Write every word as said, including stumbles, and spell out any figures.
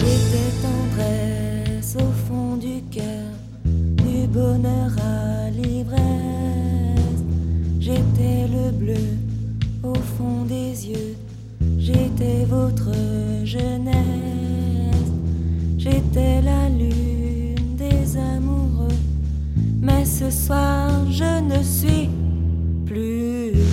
J'étais tendresse au fond du cœur, du bonheur à l'ivresse. J'étais le bleu au fond des yeux, j'étais votre jeunesse. J'étais la lune des amoureux, mais ce soir je ne suis plus